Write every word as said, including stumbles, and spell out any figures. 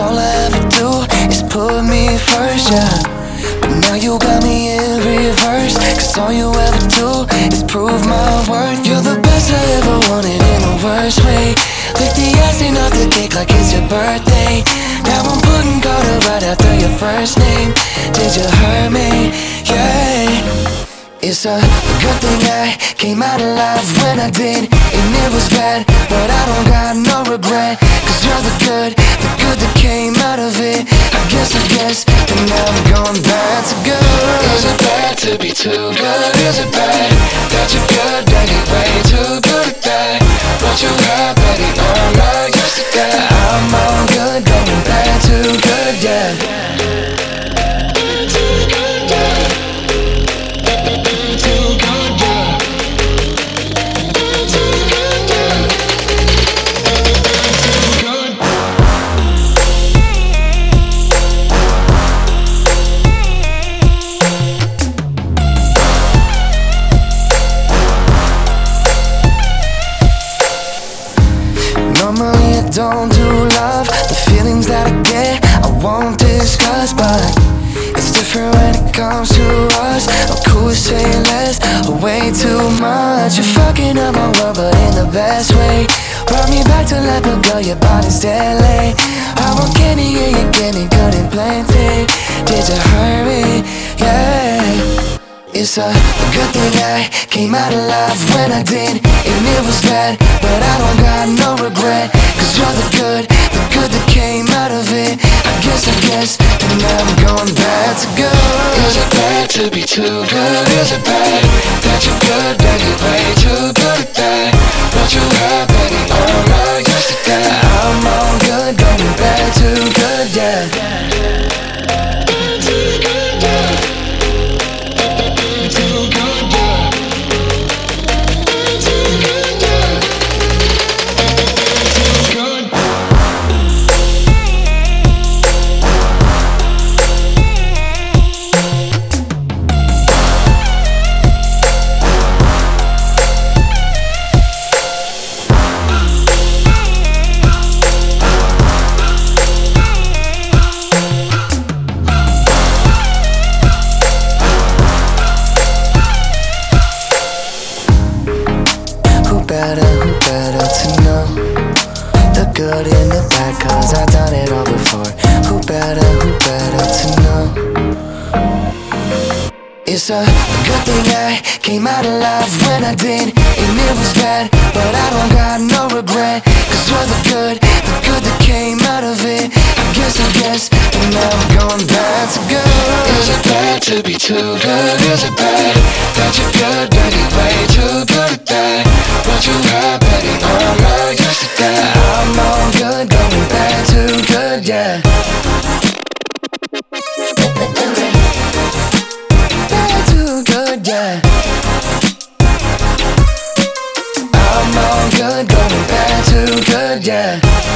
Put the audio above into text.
all I ever do is put me first, yeah. But now you got me in reverse, cause all you ever do is prove my worth. You're the best I ever wanted in the worst way. Lick the icing off the cake like it's your birthday. Now I'm putting Carter right after your first name. Did you hurt me? Yeah. It's a good thing I came out alive when I did, and it was bad, but I don't got no regret. Cause you're the good, the good that came out of it. I guess, I guess, and now I'm going back to good. Is it bad to be too good? Is it bad that you're good, baby, way too good at that? What you got, baby, I'm not used to that. I'm all good, going back to good, yeah. Normally I don't do love, the feelings that I get I won't discuss, but it's different when it comes to us. I'm cool with saying less, way too much. You're fucking up my world, but in the best way. Brought me back to life, but girl, your body's deadly. I want candy, yeah, you get me good and plenty. Did you hurt me? Yeah. It's a good thing I came out alive when I did, and it was bad, but I don't got no regret. Cause you're the good, the good that came out of it. I guess, I guess, and now I'm going back to good. Is it bad to be too good? Is it bad that you're good, baby, way too good at that? What you got, baby, I'm not used to that. I'm all good, going back to good, yeah. Better, who better to know the good and the bad, cause I've done it all before. Who better, who better to know? It's a good thing I came out alive when I did, and it was bad, but I don't got no regret. Cause you're the good, the good that came out of it. I guess, I guess, and now I'm going back to good. Is it bad to be too good? Is it bad that you're good, baby, way too good at that? What you got, baby, I'm not used to that. I'm all good, going back to good, yeah. Back to good, yeah. I'm all good, going back to good, yeah.